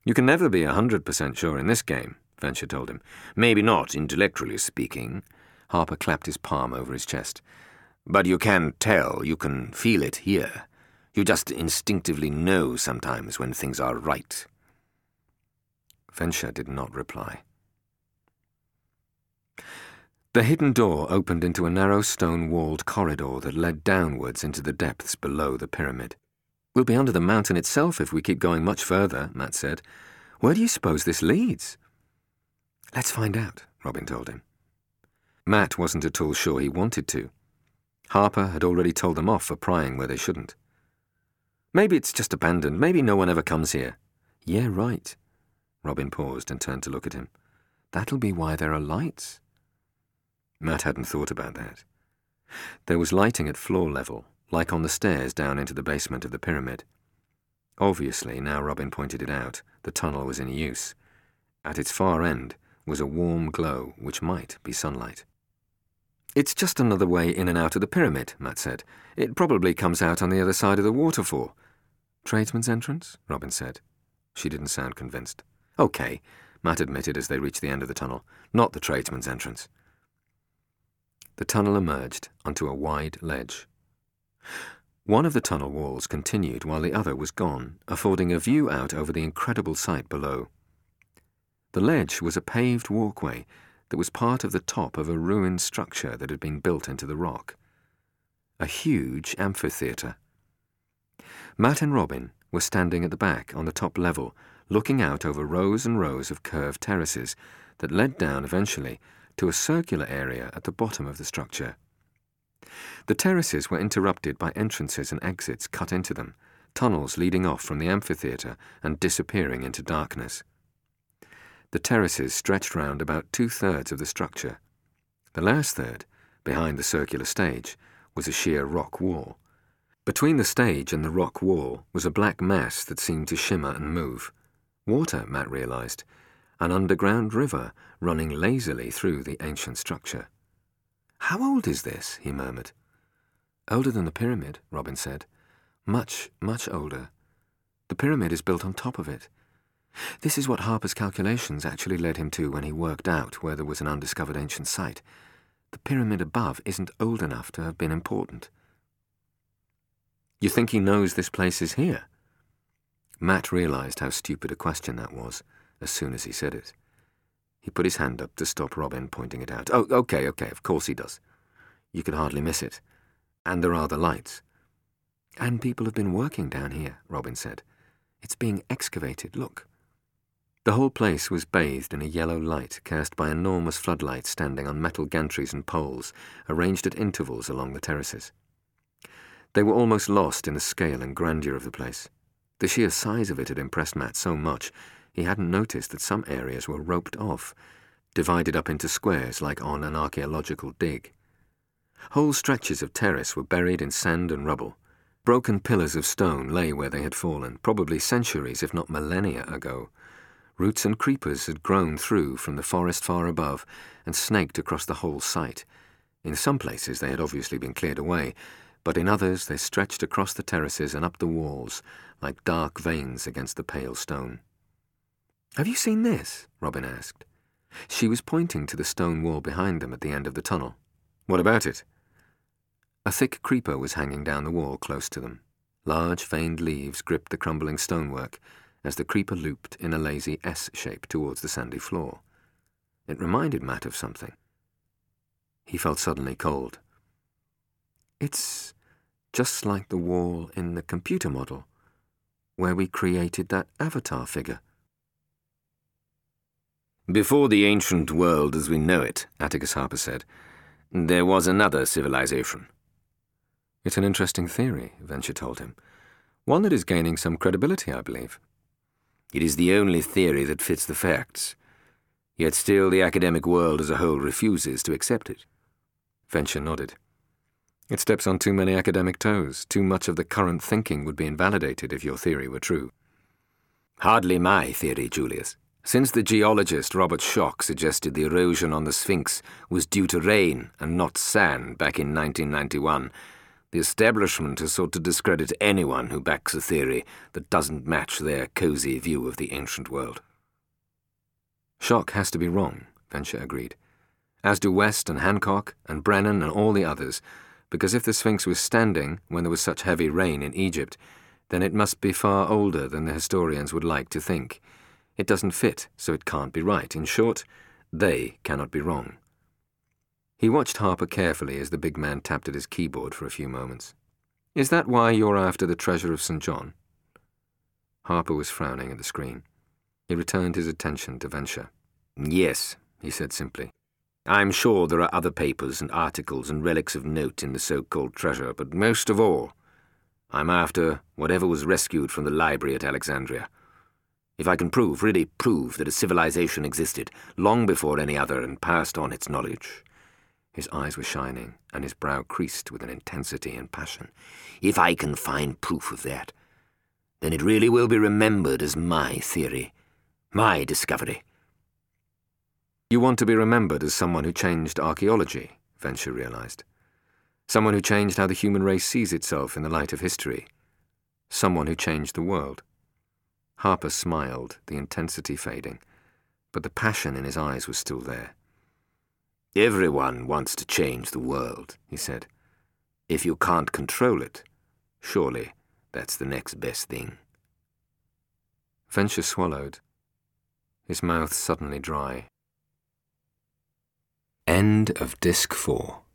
You can never be 100% sure in this game, Venture told him. Maybe not, intellectually speaking. Harper clapped his palm over his chest. But you can tell, you can feel it here. You just instinctively know sometimes when things are right. Venture did not reply. The hidden door opened into a narrow stone-walled corridor that led downwards into the depths below the pyramid. We'll be under the mountain itself if we keep going much further, Matt said. Where do you suppose this leads? Let's find out, Robin told him. Matt wasn't at all sure he wanted to. Harper had already told them off for prying where they shouldn't. Maybe it's just abandoned. Maybe no one ever comes here. Yeah, right. Robin paused and turned to look at him. That'll be why there are lights. Matt hadn't thought about that. There was lighting at floor level, like on the stairs down into the basement of the pyramid. Obviously, now Robin pointed it out, the tunnel was in use. At its far end was a warm glow which might be sunlight. It's just another way in and out of the pyramid, Matt said. It probably comes out on the other side of the waterfall. Tradesman's entrance? Robin said. She didn't sound convinced. Okay, Matt admitted as they reached the end of the tunnel. Not the tradesman's entrance. The tunnel emerged onto a wide ledge. One of the tunnel walls continued while the other was gone, affording a view out over the incredible sight below. The ledge was a paved walkway that was part of the top of a ruined structure that had been built into the rock. A huge amphitheatre. Matt and Robin were standing at the back on the top level, looking out over rows and rows of curved terraces that led down eventually to a circular area at the bottom of the structure. The terraces were interrupted by entrances and exits cut into them, tunnels leading off from the amphitheatre and disappearing into darkness. The terraces stretched round about 2/3 of the structure. The last third, behind the circular stage, was a sheer rock wall. Between the stage and the rock wall was a black mass that seemed to shimmer and move. Water, Matt realized, an underground river running lazily through the ancient structure. How old is this? He murmured. Older than the pyramid, Robin said. Much, much older. The pyramid is built on top of it. This is what Harper's calculations actually led him to when he worked out where there was an undiscovered ancient site. The pyramid above isn't old enough to have been important. You think he knows this place is here? Matt realized how stupid a question that was as soon as he said it. He put his hand up to stop Robin pointing it out. Oh, okay, of course he does. You could hardly miss it. And there are the lights. And people have been working down here, Robin said. It's being excavated, look. The whole place was bathed in a yellow light cast by enormous floodlights standing on metal gantries and poles, arranged at intervals along the terraces. They were almost lost in the scale and grandeur of the place. The sheer size of it had impressed Matt so much he hadn't noticed that some areas were roped off, divided up into squares like on an archaeological dig. Whole stretches of terrace were buried in sand and rubble. Broken pillars of stone lay where they had fallen, probably centuries if not millennia ago. Roots and creepers had grown through from the forest far above and snaked across the whole site. In some places they had obviously been cleared away, but in others they stretched across the terraces and up the walls like dark veins against the pale stone. Have you seen this? Robin asked. She was pointing to the stone wall behind them at the end of the tunnel. What about it? A thick creeper was hanging down the wall close to them. Large veined leaves gripped the crumbling stonework as the creeper looped in a lazy S shape towards the sandy floor. It reminded Matt of something. He felt suddenly cold. It's just like the wall in the computer model, where we created that avatar figure. Before the ancient world as we know it, Atticus Harper said, there was another civilization. It's an interesting theory, Venture told him. One that is gaining some credibility, I believe. It is the only theory that fits the facts. Yet still the academic world as a whole refuses to accept it. Venture nodded. It steps on too many academic toes. Too much of the current thinking would be invalidated if your theory were true. Hardly my theory, Julius. Since the geologist Robert Schoch suggested the erosion on the Sphinx was due to rain and not sand back in 1991, The establishment has sought to discredit anyone who backs a theory that doesn't match their cosy view of the ancient world. Schock has to be wrong, Venture agreed. As do West and Hancock and Brennan and all the others, because if the Sphinx was standing when there was such heavy rain in Egypt, then it must be far older than the historians would like to think. It doesn't fit, so it can't be right. In short, they cannot be wrong. He watched Harper carefully as the big man tapped at his keyboard for a few moments. Is that why you're after the treasure of St. John? Harper was frowning at the screen. He returned his attention to Venture. Yes, he said simply. I'm sure there are other papers and articles and relics of note in the so-called treasure, but most of all, I'm after whatever was rescued from the library at Alexandria. If I can really prove that a civilization existed long before any other and passed on its knowledge. His eyes were shining, and his brow creased with an intensity and passion. If I can find proof of that, then it really will be remembered as my theory, my discovery. You want to be remembered as someone who changed archaeology, Venture realized. Someone who changed how the human race sees itself in the light of history. Someone who changed the world. Harper smiled, the intensity fading, but the passion in his eyes was still there. Everyone wants to change the world, he said. If you can't control it, surely that's the next best thing. Venture swallowed, his mouth suddenly dry. End of Disc 4.